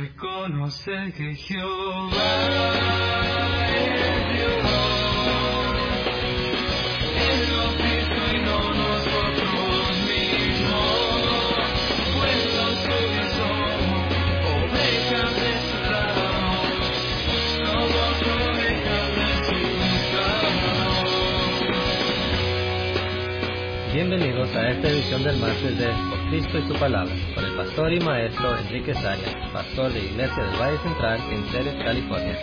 Reconocer que Jehová es Dios. Él lo hizo y no nosotros mismos. Pues nosotros somos ovejas de su lado. Somos ovejas de su lado. Bienvenidos a esta edición del martes de Por Cristo y su Palabra, con el pastor y maestro Enrique Arias, pastor de Iglesia del Valle Central en Ceres, California.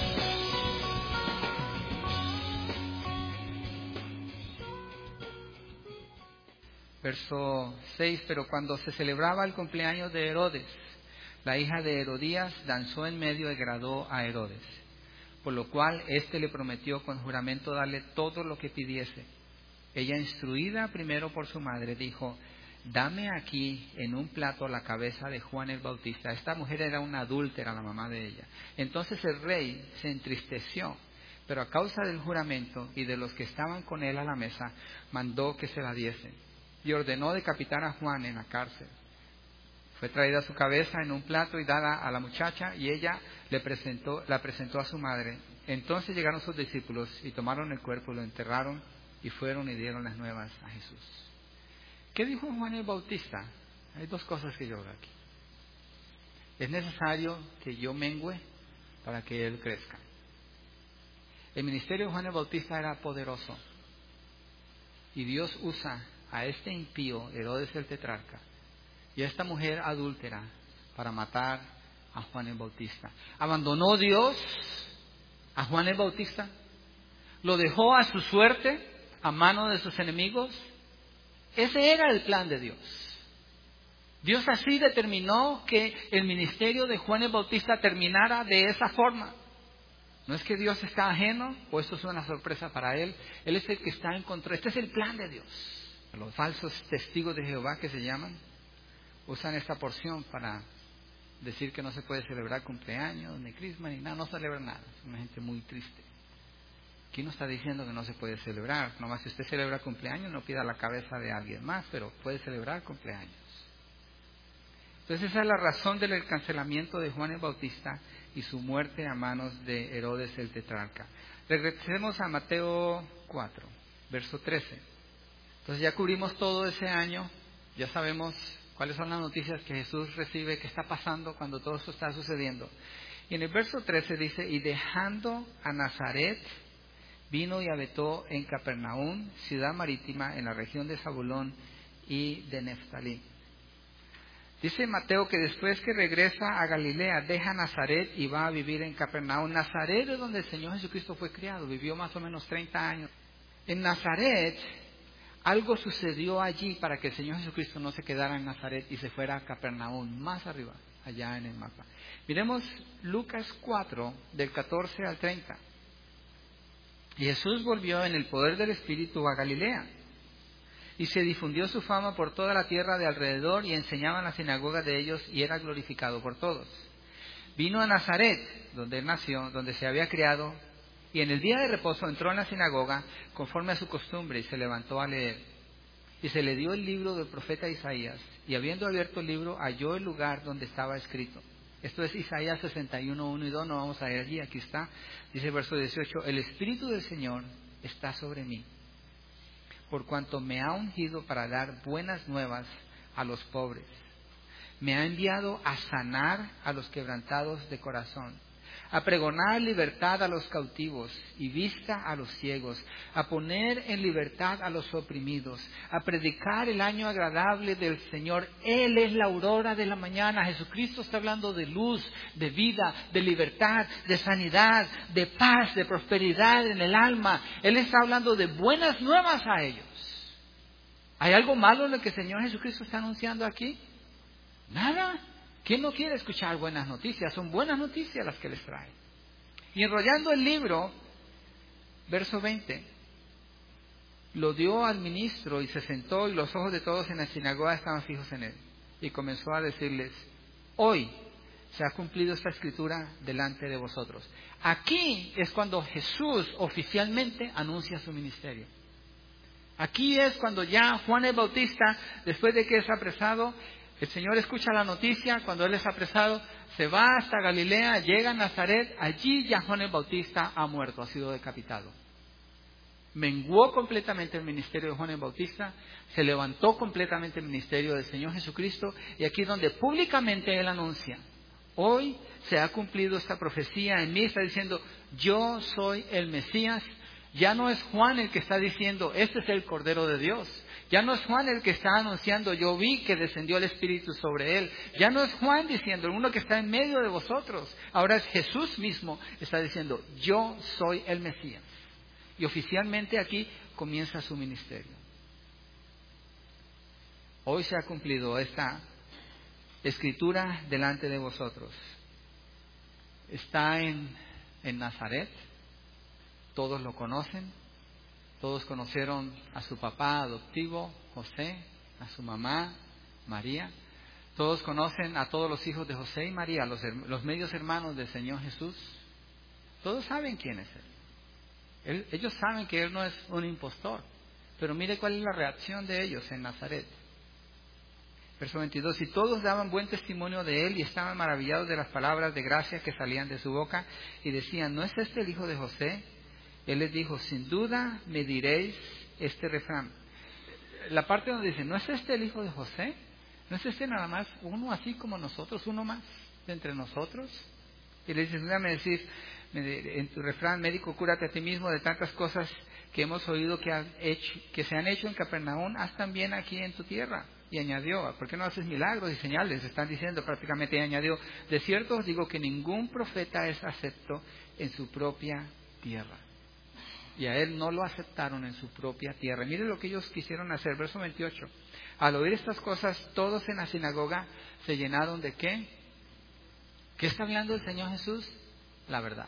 Verso 6, pero cuando se celebraba el cumpleaños de Herodes, la hija de Herodías danzó en medio y agradó a Herodes, por lo cual éste le prometió con juramento darle todo lo que pidiese. Ella, instruida primero por su madre, dijo: dame aquí en un plato la cabeza de Juan el Bautista. Esta mujer era una adúltera, la mamá de ella. Entonces el rey se entristeció, pero a causa del juramento y de los que estaban con él a la mesa, mandó que se la diesen y ordenó decapitar a Juan en la cárcel. Fue traída su cabeza en un plato y dada a la muchacha, y ella la presentó a su madre. Entonces llegaron sus discípulos y tomaron el cuerpo, lo enterraron y fueron y dieron las nuevas a Jesús. ¿Qué dijo Juan el Bautista? Hay dos cosas que yo veo aquí. Es necesario que yo mengüe para que Él crezca. El ministerio de Juan el Bautista era poderoso. Y Dios usa a este impío, Herodes el tetrarca, y a esta mujer adúltera para matar a Juan el Bautista. ¿Abandonó Dios a Juan el Bautista? ¿Lo dejó a su suerte, a mano de sus enemigos? Ese era el plan de Dios. Dios así determinó que el ministerio de Juan el Bautista terminara de esa forma. No es que Dios está ajeno, o esto es una sorpresa para Él. Él es el que está en control. Este es el plan de Dios. Los falsos testigos de Jehová, que se llaman, usan esta porción para decir que no se puede celebrar cumpleaños, ni crisma, ni nada. No celebran nada. Es una gente muy triste. Aquí no está diciendo que no se puede celebrar. Nomás si usted celebra cumpleaños, no pida la cabeza de alguien más, pero puede celebrar cumpleaños. Entonces esa es la razón del cancelamiento de Juan el Bautista y su muerte a manos de Herodes el tetrarca. Regresemos a Mateo 4, verso 13. Entonces ya cubrimos todo ese año, ya sabemos cuáles son las noticias que Jesús recibe, qué está pasando cuando todo esto está sucediendo. Y en el verso 13 dice: y dejando a Nazaret, vino y habitó en Capernaum, ciudad marítima, en la región de Zabulón y de Neftalí. Dice Mateo que después que regresa a Galilea, deja Nazaret y va a vivir en Capernaum. Nazaret es donde el Señor Jesucristo fue criado, vivió más o menos 30 años. En Nazaret, algo sucedió allí para que el Señor Jesucristo no se quedara en Nazaret y se fuera a Capernaum, más arriba, allá en el mapa. Miremos Lucas 4, del 14 al 30. Y Jesús volvió en el poder del Espíritu a Galilea, y se difundió su fama por toda la tierra de alrededor, y enseñaba en la sinagoga de ellos, y era glorificado por todos. Vino a Nazaret, donde él nació, donde se había criado, y en el día de reposo entró en la sinagoga, conforme a su costumbre, y se levantó a leer. Y se le dio el libro del profeta Isaías, y habiendo abierto el libro, halló el lugar donde estaba escrito. Esto es Isaías 61, 1 y 2, no vamos a ir allí, aquí está. Dice el verso 18: el Espíritu del Señor está sobre mí, por cuanto me ha ungido para dar buenas nuevas a los pobres. Me ha enviado a sanar a los quebrantados de corazón, a pregonar libertad a los cautivos y vista a los ciegos, a poner en libertad a los oprimidos, a predicar el año agradable del Señor. Él es la aurora de la mañana. Jesucristo está hablando de luz, de vida, de libertad, de sanidad, de paz, de prosperidad en el alma. Él está hablando de buenas nuevas a ellos. ¿Hay algo malo en lo que el Señor Jesucristo está anunciando aquí? Nada. ¿Quién no quiere escuchar buenas noticias? Son buenas noticias las que les trae. Y enrollando el libro, verso 20, lo dio al ministro y se sentó, y los ojos de todos en la sinagoga estaban fijos en él. Y comenzó a decirles: hoy se ha cumplido esta escritura delante de vosotros. Aquí es cuando Jesús oficialmente anuncia su ministerio. Aquí es cuando ya Juan el Bautista, después de que es apresado, el Señor escucha la noticia cuando él es apresado, se va hasta Galilea, llega a Nazaret, allí ya Juan el Bautista ha muerto, ha sido decapitado. Menguó completamente el ministerio de Juan el Bautista, se levantó completamente el ministerio del Señor Jesucristo, y aquí es donde públicamente Él anuncia: hoy se ha cumplido esta profecía en mí. Está diciendo: yo soy el Mesías. Ya no es Juan el que está diciendo: este es el Cordero de Dios. Ya no es Juan el que está anunciando: yo vi que descendió el Espíritu sobre él. Ya no es Juan diciendo, uno que está en medio de vosotros. Ahora es Jesús mismo, está diciendo: yo soy el Mesías. Y oficialmente aquí comienza su ministerio. Hoy se ha cumplido esta escritura delante de vosotros. Está en Nazaret. Todos lo conocen. Todos conocieron a su papá adoptivo, José, a su mamá, María. Todos conocen a todos los hijos de José y María, los medios hermanos del Señor Jesús. Todos saben quién es Él. Ellos saben que Él no es un impostor. Pero mire cuál es la reacción de ellos en Nazaret. Verso 22. Y todos daban buen testimonio de Él y estaban maravillados de las palabras de gracia que salían de su boca. Y decían: ¿no es este el hijo de José? Él les dijo: sin duda me diréis este refrán. La parte donde dice: ¿no es este el hijo de José? ¿No es este nada más uno así como nosotros, uno más de entre nosotros? Y le dice: déjame decir, en tu refrán, médico, cúrate a ti mismo de tantas cosas que hemos oído que se han hecho en Capernaum, haz también aquí en tu tierra. Y añadió: ¿por qué no haces milagros y señales? Están diciendo prácticamente, y añadió: de cierto os digo que ningún profeta es acepto en su propia tierra. Y a él no lo aceptaron en su propia tierra. Miren lo que ellos quisieron hacer. Verso 28. Al oír estas cosas, todos en la sinagoga se llenaron de ¿qué? ¿Qué está hablando el Señor Jesús? La verdad.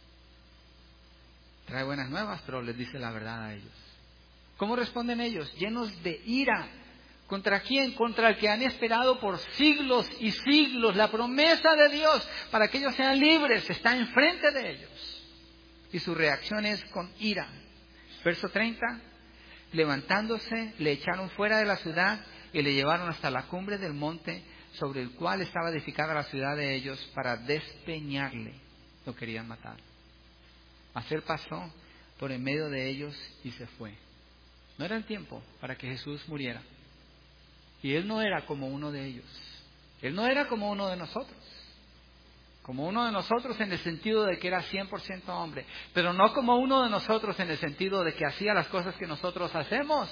Trae buenas nuevas, pero les dice la verdad a ellos. ¿Cómo responden ellos? Llenos de ira. ¿Contra quién? Contra el que han esperado por siglos y siglos la promesa de Dios para que ellos sean libres. Está enfrente de ellos. Y su reacción es con ira. Verso 30. Levantándose, le echaron fuera de la ciudad y le llevaron hasta la cumbre del monte sobre el cual estaba edificada la ciudad de ellos, para despeñarle. Lo querían matar. Mas él pasó por en medio de ellos y se fue. No era el tiempo para que Jesús muriera. Y él no era como uno de ellos. Él no era como uno de nosotros. Como uno de nosotros en el sentido de que era 100% hombre, pero no como uno de nosotros en el sentido de que hacía las cosas que nosotros hacemos.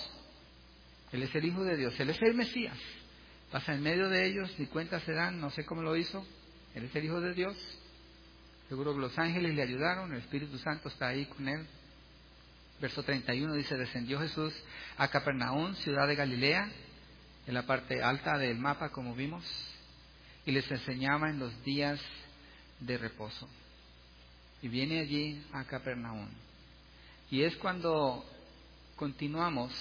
Él es el Hijo de Dios, Él es el Mesías. Pasa en medio de ellos, ni cuenta se dan, no sé cómo lo hizo. Él es el Hijo de Dios. Seguro que los ángeles le ayudaron, el Espíritu Santo está ahí con Él. Verso 31 dice: descendió Jesús a Capernaum, ciudad de Galilea, en la parte alta del mapa como vimos, y les enseñaba en los días de reposo. Y viene allí a Capernaum. Y es cuando continuamos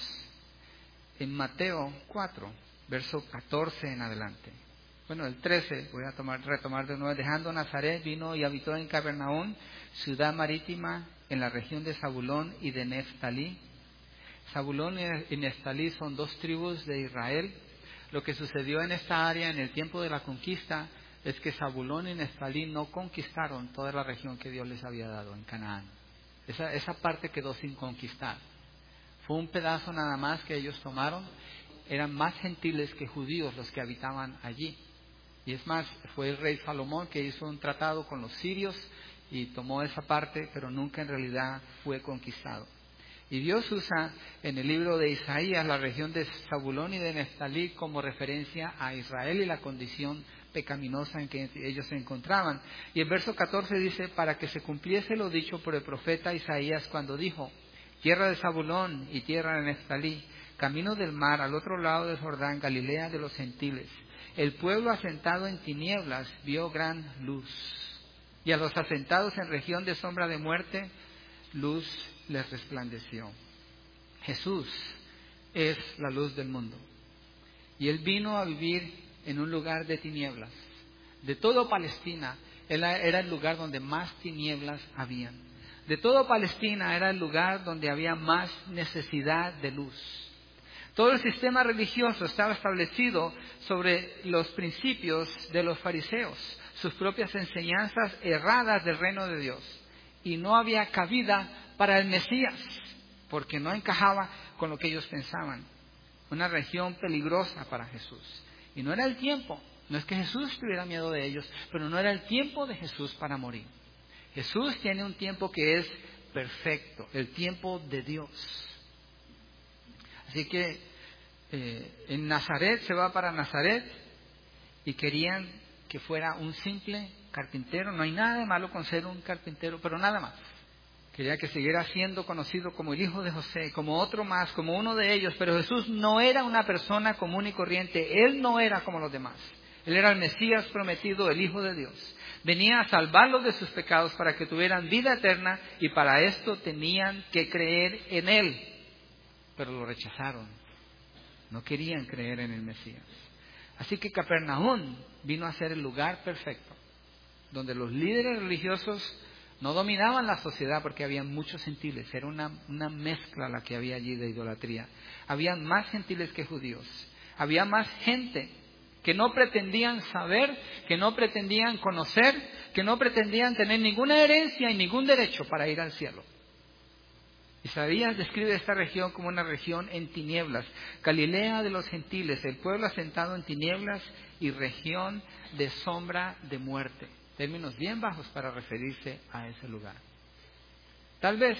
en Mateo 4, verso 14 en adelante. Bueno, el 13, voy a retomar de nuevo. Dejando Nazaret, vino y habitó en Capernaum, ciudad marítima, en la región de Zabulón y de Neftalí. Zabulón y Neftalí son dos tribus de Israel. Lo que sucedió en esta área en el tiempo de la conquista es que Zabulón y Neftalí no conquistaron toda la región que Dios les había dado en Canaán. Esa parte quedó sin conquistar. Fue un pedazo nada más que ellos tomaron. Eran más gentiles que judíos los que habitaban allí. Y es más, fue el rey Salomón que hizo un tratado con los sirios y tomó esa parte, pero nunca en realidad fue conquistado. Y Dios usa en el libro de Isaías la región de Zabulón y de Neftalí como referencia a Israel y la condición pecaminosa en que ellos se encontraban. Y el verso 14 dice: para que se cumpliese lo dicho por el profeta Isaías cuando dijo: tierra de Zabulón y tierra de Neftalí, camino del mar al otro lado del Jordán, Galilea de los gentiles. El pueblo asentado en tinieblas vio gran luz, y a los asentados en región de sombra de muerte, luz les resplandeció. Jesús es la luz del mundo. Y Él vino a vivir en un lugar de tinieblas. De todo Palestina, Él era el lugar donde más tinieblas habían. De todo Palestina era el lugar donde había más necesidad de luz. Todo el sistema religioso estaba establecido sobre los principios de los fariseos, sus propias enseñanzas erradas del reino de Dios. Y no había cabida para el Mesías, porque no encajaba con lo que ellos pensaban. Una región peligrosa para Jesús. Y no era el tiempo, no es que Jesús tuviera miedo de ellos, pero no era el tiempo de Jesús para morir. Jesús tiene un tiempo que es perfecto, el tiempo de Dios. Así que en Nazaret, se va para Nazaret y querían que fuera un simple carpintero. No hay nada de malo con ser un carpintero, pero nada más. Quería que siguiera siendo conocido como el hijo de José, como otro más, como uno de ellos. Pero Jesús no era una persona común y corriente. Él no era como los demás. Él era el Mesías prometido, el Hijo de Dios. Venía a salvarlos de sus pecados para que tuvieran vida eterna, y para esto tenían que creer en Él. Pero lo rechazaron. No querían creer en el Mesías. Así que Capernaum vino a ser el lugar perfecto, donde los líderes religiosos no dominaban la sociedad, porque había muchos gentiles. Era una mezcla la que había allí de idolatría. Habían más gentiles que judíos. Había más gente que no pretendían saber, que no pretendían conocer, que no pretendían tener ninguna herencia y ningún derecho para ir al cielo. Isaías describe esta región como una región en tinieblas, Galilea de los gentiles, el pueblo asentado en tinieblas y región de sombra de muerte. Términos bien bajos para referirse a ese lugar. Tal vez,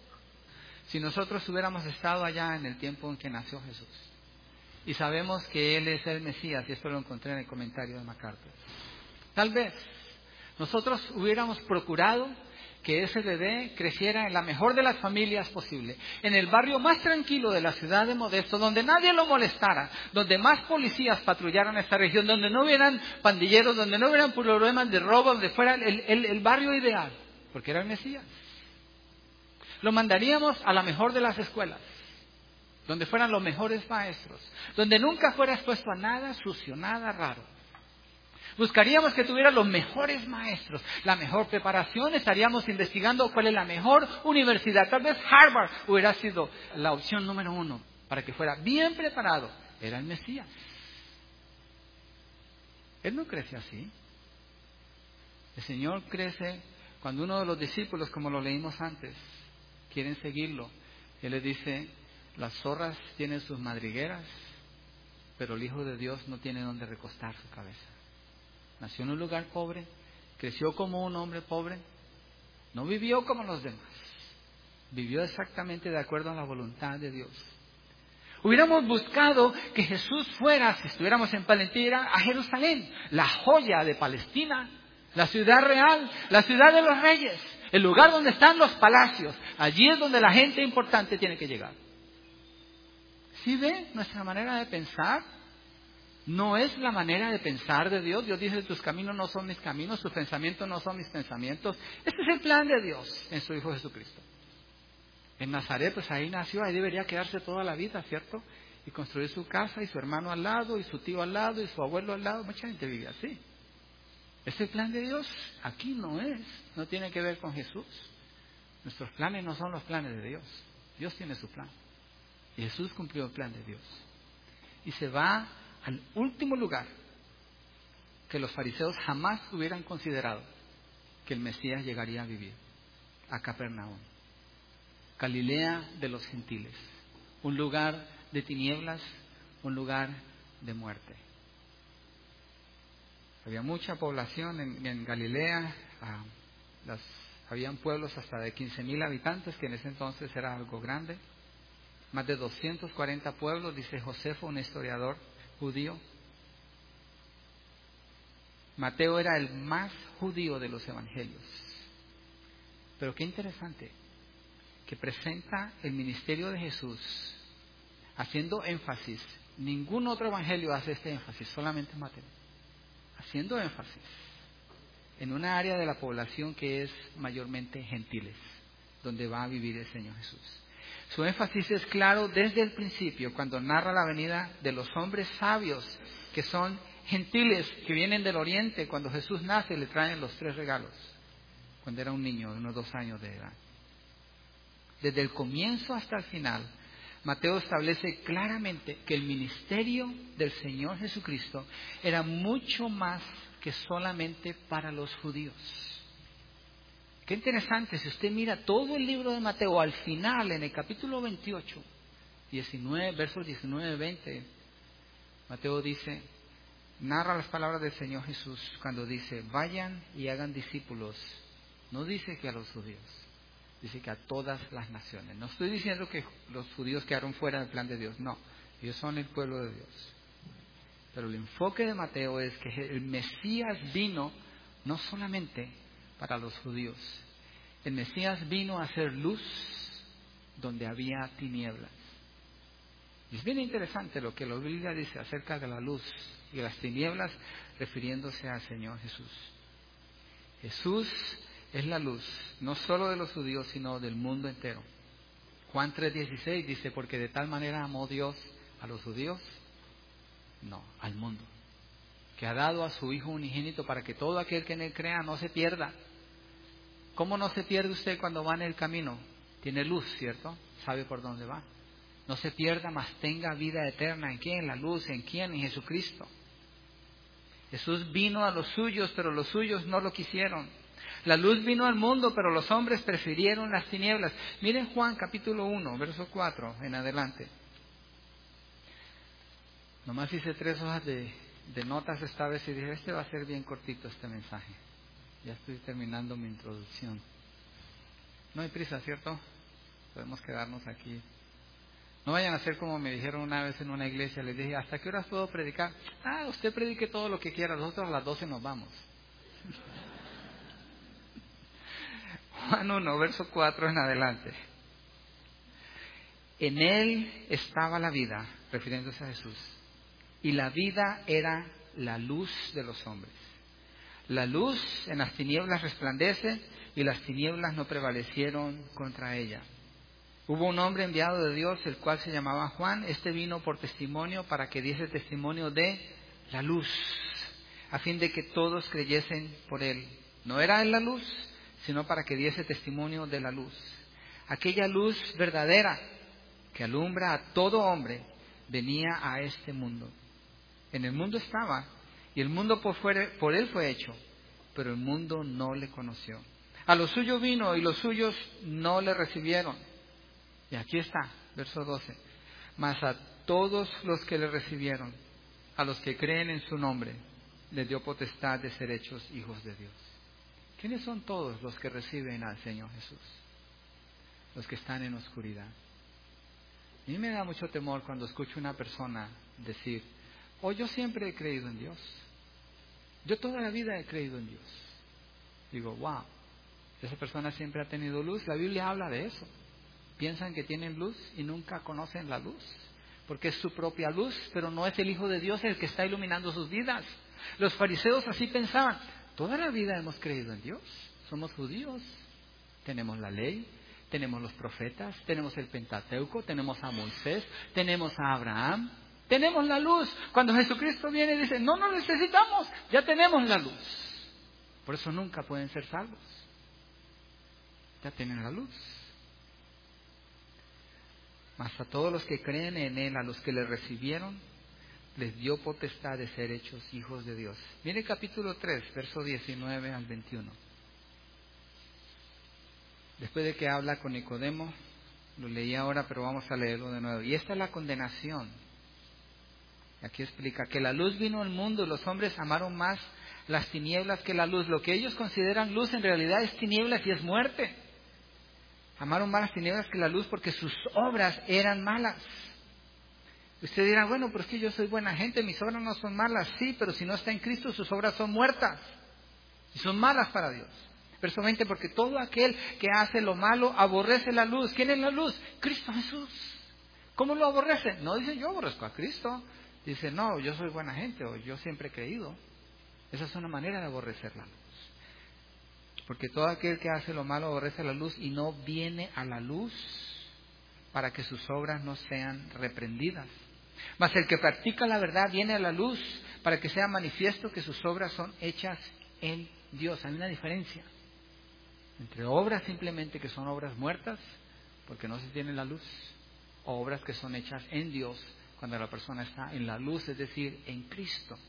si nosotros hubiéramos estado allá en el tiempo en que nació Jesús, y sabemos que Él es el Mesías, y esto lo encontré en el comentario de MacArthur, tal vez nosotros hubiéramos procurado que ese bebé creciera en la mejor de las familias posible, en el barrio más tranquilo de la ciudad de Modesto, donde nadie lo molestara, donde más policías patrullaran esta región, donde no hubieran pandilleros, donde no hubieran problemas de robo, donde fuera el barrio ideal, porque era el Mesías. Lo mandaríamos a la mejor de las escuelas, donde fueran los mejores maestros, donde nunca fuera expuesto a nada sucio, nada raro. Buscaríamos que tuviera los mejores maestros, la mejor preparación. Estaríamos investigando cuál es la mejor universidad. Tal vez Harvard hubiera sido la opción número 1 para que fuera bien preparado. Era el Mesías. Él no crece así. El Señor crece cuando uno de los discípulos, como lo leímos antes, quieren seguirlo. Él les dice: las zorras tienen sus madrigueras, pero el Hijo de Dios no tiene donde recostar su cabeza. Nació en un lugar pobre, creció como un hombre pobre, no vivió como los demás, vivió exactamente de acuerdo a la voluntad de Dios. Hubiéramos buscado que Jesús fuera, si estuviéramos en Palestina, a Jerusalén, la joya de Palestina, la ciudad real, la ciudad de los reyes, el lugar donde están los palacios. Allí es donde la gente importante tiene que llegar. ¿Sí ve nuestra manera de pensar? No es la manera de pensar de Dios. Dios dice: tus caminos no son mis caminos, tus pensamientos no son mis pensamientos. Este es el plan de Dios en su Hijo Jesucristo. En Nazaret, pues ahí nació, ahí debería quedarse toda la vida, ¿cierto? Y construir su casa, y su hermano al lado, y su tío al lado, y su abuelo al lado. Mucha gente vive así. ¿Es el plan de Dios? Aquí no es. No tiene que ver con Jesús. Nuestros planes no son los planes de Dios. Dios tiene su plan. Y Jesús cumplió el plan de Dios. Y se va al último lugar que los fariseos jamás hubieran considerado que el Mesías llegaría a vivir: a Capernaum, Galilea de los gentiles, un lugar de tinieblas, un lugar de muerte. Había mucha población en Galilea, habían pueblos hasta de 15,000 habitantes, que en ese entonces era algo grande. Más de 240 pueblos, dice Josefo, un historiador judío. Mateo era el más judío de los evangelios. Pero qué interesante que presenta el ministerio de Jesús haciendo énfasis. Ningún otro evangelio hace este énfasis, solamente Mateo. Haciendo énfasis en una área de la población que es mayormente gentiles, donde va a vivir el Señor Jesús. Su énfasis es claro desde el principio, cuando narra la venida de los hombres sabios, que son gentiles, que vienen del oriente. Cuando Jesús nace, le traen los 3 regalos, cuando era un niño de unos 2 años de edad. Desde el comienzo hasta el final, Mateo establece claramente que el ministerio del Señor Jesucristo era mucho más que solamente para los judíos. Qué interesante, si usted mira todo el libro de Mateo, al final, en el capítulo 28, 19, versos 19 y 20, Mateo dice, narra las palabras del Señor Jesús cuando dice, vayan y hagan discípulos. No dice que a los judíos, dice que a todas las naciones. No estoy diciendo que los judíos quedaron fuera del plan de Dios, no, ellos son el pueblo de Dios. Pero el enfoque de Mateo es que el Mesías vino no solamente para los judíos. El Mesías vino a hacer luz donde había tinieblas. Y es bien interesante lo que la Biblia dice acerca de la luz y las tinieblas, refiriéndose al Señor Jesús. Jesús es la luz, no solo de los judíos, sino del mundo entero. Juan 3:16 dice, porque de tal manera amó Dios a los judíos, no, al mundo, que ha dado a su Hijo unigénito para que todo aquel que en él crea no se pierda. ¿Cómo no se pierde usted cuando va en el camino? Tiene luz, ¿cierto? Sabe por dónde va. No se pierda, mas tenga vida eterna. ¿En quién? En la luz. ¿En quién? En Jesucristo. Jesús vino a los suyos, pero los suyos no lo quisieron. La luz vino al mundo, pero los hombres prefirieron las tinieblas. Miren Juan capítulo 1, verso 4 en adelante. Nomás hice 3 hojas de notas esta vez y dije, este va a ser bien cortito este mensaje. Ya estoy terminando mi introducción. No hay prisa, ¿cierto? Podemos quedarnos aquí. No vayan a hacer como me dijeron una vez en una iglesia. Les dije, ¿hasta qué horas puedo predicar? Usted predique todo lo que quiera. Nosotros a las 12 nos vamos. Juan 1, verso 4 en adelante. En él estaba la vida, refiriéndose a Jesús. Y la vida era la luz de los hombres. La luz en las tinieblas resplandece y las tinieblas no prevalecieron contra ella. Hubo un hombre enviado de Dios, el cual se llamaba Juan. Este vino por testimonio para que diese testimonio de la luz, a fin de que todos creyesen por él. No era él la luz, sino para que diese testimonio de la luz. Aquella luz verdadera que alumbra a todo hombre venía a este mundo. En el mundo estaba, y el mundo por él fue hecho, pero el mundo no le conoció. A lo suyo vino, y los suyos no le recibieron. Y aquí está, verso 12. Mas a todos los que le recibieron, a los que creen en su nombre, les dio potestad de ser hechos hijos de Dios. ¿Quiénes son todos los que reciben al Señor Jesús? Los que están en oscuridad. A mí me da mucho temor cuando escucho una persona decir, yo siempre he creído en Dios. Yo toda la vida he creído en Dios. Digo, wow, esa persona siempre ha tenido luz. La Biblia habla de eso. Piensan que tienen luz y nunca conocen la luz, porque es su propia luz, pero no es el Hijo de Dios el que está iluminando sus vidas. Los fariseos así pensaban. Toda la vida hemos creído en Dios. Somos judíos. Tenemos la ley, tenemos los profetas, tenemos el Pentateuco, tenemos a Moisés, tenemos a Abraham, tenemos la luz. Cuando Jesucristo viene y dice, no nos necesitamos, ya tenemos la luz. Por eso nunca pueden ser salvos. Ya tienen la luz. Mas a todos los que creen en Él, a los que le recibieron, les dio potestad de ser hechos hijos de Dios. Mire capítulo 3, verso 19 al 21. Después de que habla con Nicodemo, lo leí ahora, pero vamos a leerlo de nuevo. Y esta es la condenación. Aquí explica que la luz vino al mundo y los hombres amaron más las tinieblas que la luz. Lo que ellos consideran luz en realidad es tinieblas y es muerte. Amaron más las tinieblas que la luz porque sus obras eran malas. Usted dirá, bueno, pero es que yo soy buena gente, mis obras no son malas. Sí, pero si no está en Cristo, sus obras son muertas y son malas para Dios. Verso 20, porque todo aquel que hace lo malo aborrece la luz. ¿Quién es la luz? Cristo Jesús. ¿Cómo lo aborrece? No dice yo aborrezco a Cristo. Dice, no, yo soy buena gente o yo siempre he creído. Esa es una manera de aborrecer la luz. Porque todo aquel que hace lo malo aborrece la luz y no viene a la luz para que sus obras no sean reprendidas. Mas el que practica la verdad viene a la luz para que sea manifiesto que sus obras son hechas en Dios. Hay una diferencia entre obras simplemente que son obras muertas porque no se tiene la luz, o obras que son hechas en Dios cuando la persona está en la luz, es decir, en Cristo.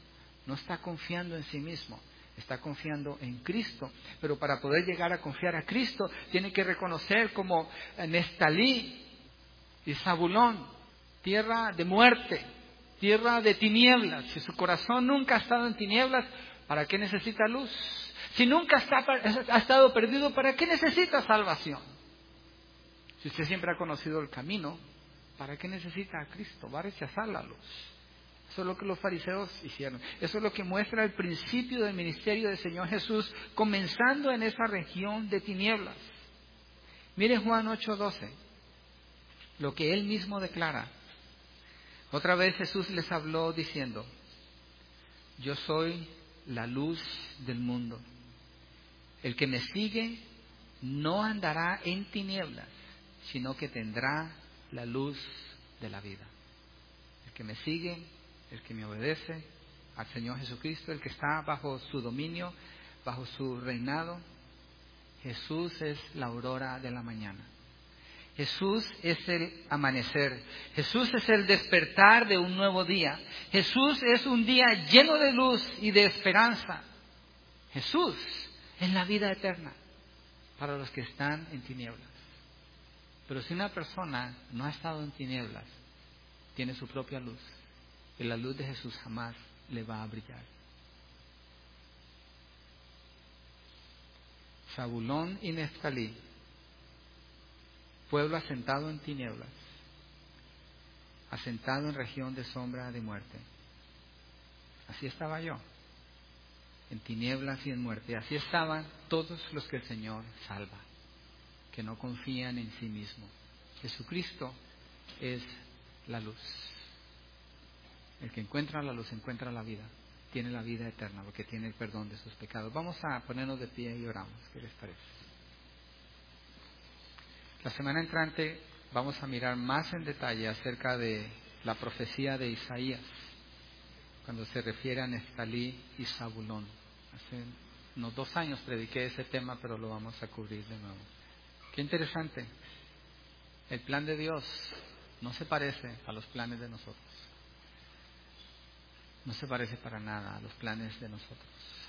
No está confiando en sí mismo, está confiando en Cristo. Pero para poder llegar a confiar a Cristo, tiene que reconocer como Neftalí y Zabulón, tierra de muerte, tierra de tinieblas. Si su corazón nunca ha estado en tinieblas, ¿para qué necesita luz? Si nunca ha estado perdido, ¿para qué necesita salvación? Si usted siempre ha conocido el camino, ¿para qué necesita a Cristo? Va a rechazar la luz. Eso es lo que los fariseos hicieron. Eso es lo que muestra el principio del ministerio del Señor Jesús, comenzando en esa región de tinieblas. Mire Juan 8:12, lo que Él mismo declara. Otra vez Jesús les habló diciendo: yo soy la luz del mundo. El que me sigue no andará en tinieblas, sino que tendrá la luz de la vida. El que me sigue, el que me obedece al Señor Jesucristo, el que está bajo su dominio, bajo su reinado, Jesús es la aurora de la mañana. Jesús es el amanecer. Jesús es el despertar de un nuevo día. Jesús es un día lleno de luz y de esperanza. Jesús es la vida eterna para los que están en tinieblas. Pero si una persona no ha estado en tinieblas, tiene su propia luz, y la luz de Jesús jamás le va a brillar. Zabulón y Neftalí, pueblo asentado en tinieblas, asentado en región de sombra de muerte. Así estaba yo, en tinieblas y en muerte. Así estaban todos los que el Señor salva, que no confían en sí mismo. Jesucristo es la luz. El que encuentra la luz encuentra la vida, tiene la vida eterna, porque tiene el perdón de sus pecados. Vamos a ponernos de pie y oramos. ¿Qué les parece? La semana entrante vamos a mirar más en detalle acerca de la profecía de Isaías, cuando se refiere a Neftalí y Zabulón. Hace unos 2 años prediqué ese tema, pero lo vamos a cubrir de nuevo. Qué interesante. El plan de Dios no se parece a los planes de nosotros. No se parece para nada a los planes de nosotros.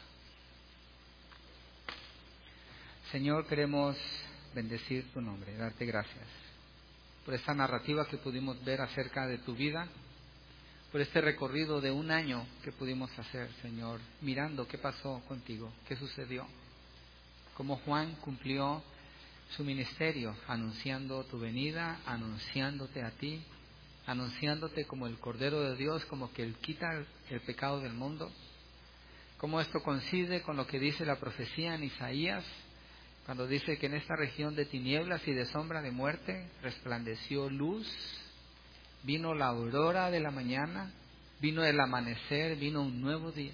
Señor, queremos bendecir tu nombre, darte gracias por esta narrativa que pudimos ver acerca de tu vida, por este recorrido de 1 año que pudimos hacer, Señor, mirando qué pasó contigo, qué sucedió, cómo Juan cumplió su ministerio, anunciando tu venida, anunciándote a ti, anunciándote como el Cordero de Dios, como que Él quita el pecado del mundo. Cómo esto coincide con lo que dice la profecía en Isaías, cuando dice que en esta región de tinieblas y de sombra de muerte resplandeció luz, vino la aurora de la mañana, vino el amanecer, vino un nuevo día.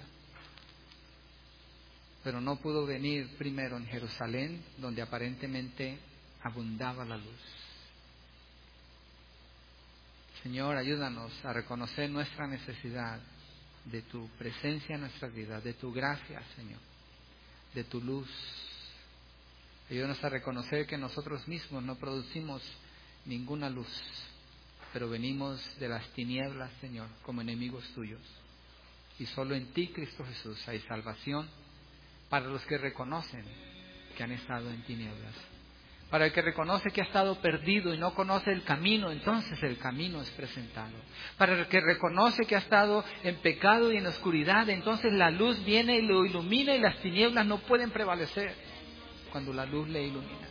Pero no pudo venir primero en Jerusalén, donde aparentemente abundaba la luz. Señor, ayúdanos a reconocer nuestra necesidad de tu presencia en nuestras vidas, de tu gracia, Señor, de tu luz. Ayúdanos a reconocer que nosotros mismos no producimos ninguna luz, pero venimos de las tinieblas, Señor, como enemigos tuyos. Y solo en ti, Cristo Jesús, hay salvación para los que reconocen que han estado en tinieblas. Para el que reconoce que ha estado perdido y no conoce el camino, entonces el camino es presentado. Para el que reconoce que ha estado en pecado y en oscuridad, entonces la luz viene y lo ilumina y las tinieblas no pueden prevalecer cuando la luz le ilumina.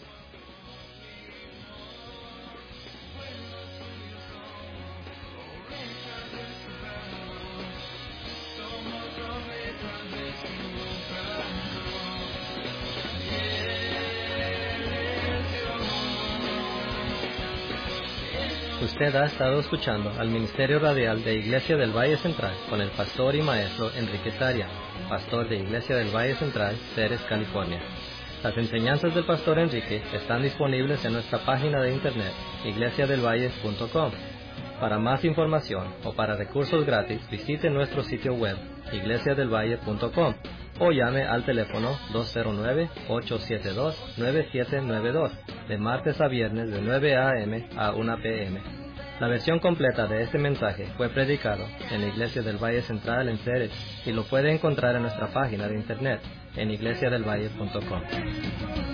Usted ha estado escuchando al Ministerio Radial de Iglesia del Valle Central con el pastor y maestro Enrique Saria, pastor de Iglesia del Valle Central, Ceres, California. Las enseñanzas del pastor Enrique están disponibles en nuestra página de internet, iglesiadelvalle.com. Para más información o para recursos gratis, visite nuestro sitio web, iglesiadelvalle.com, o llame al teléfono 209-872-9792, de martes a viernes de 9 a.m. a 1 p.m. La versión completa de este mensaje fue predicado en la Iglesia del Valle Central en Ceres y lo puede encontrar en nuestra página de internet en iglesiadelvalle.com.